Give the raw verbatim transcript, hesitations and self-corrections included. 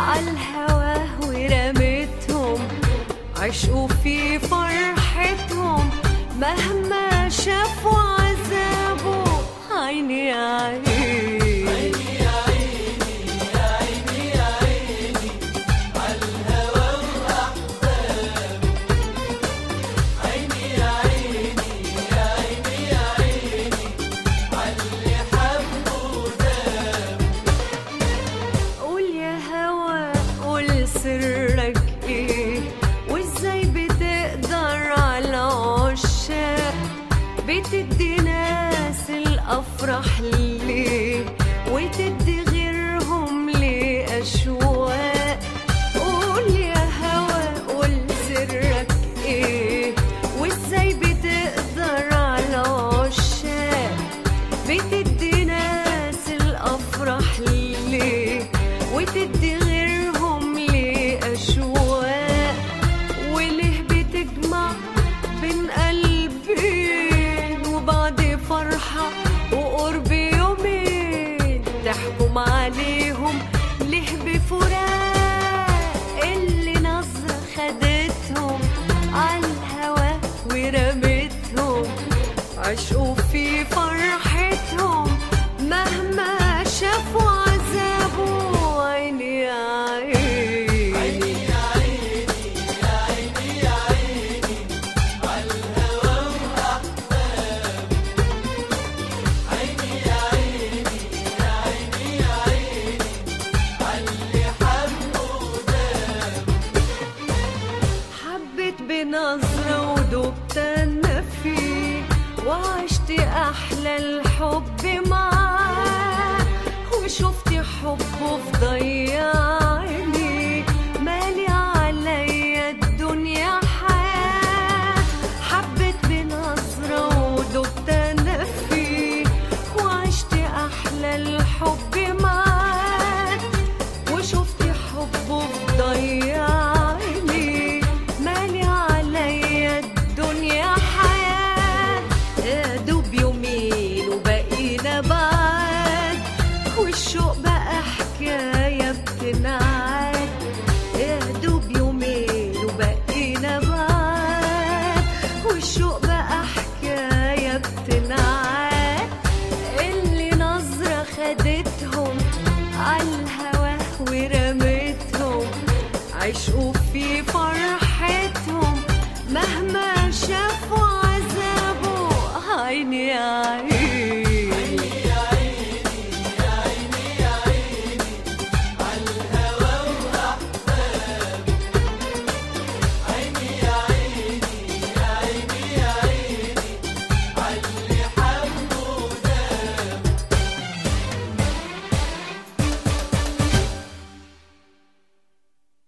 عالهوا ورمتهم، عشقوا في فرحتهم مهما شافوا عذابه. عيني يا عيني سرك ايه، وازاي بتقدر على عشاق، بتدي ناس الافراح ليه وتدي غيرهم ليه اشواق. قول يا هوا قول سرك ايه، وازاي بتقدر على عشاق، بتدي ناس الافراح ليه وتدي غيرهم أشواق. وليه بتجمع بين قلبين وبعد فرحة وقرب يومين تحكم عليهم ليه بفراق؟ اللي نظرة خدتهم عالهوا ورمتهم، عشقوا في فرحتهم مهما شافوا عذابه. عيني يا عيني بنظرة ودوبت أنا فيه، وعشت أحلى الحب معاه، وشفت حبه في ضيع عيني مالي عليا الدنيا حياة. حبيت بنظرة ودوبت أنا فيه، وعشت أحلى الحب معاه، وشفت حبه في ضيع والشوق بقى حكاية بتنعاد. يا دوب يومين وبقينا بعاد، والشوق بقى حكاية بتنعاد. اللي نظرة خدتهم عالهوا ورمتهم، عشقوا في فرحتهم مهما شافوا عذابه. عيني يا عيني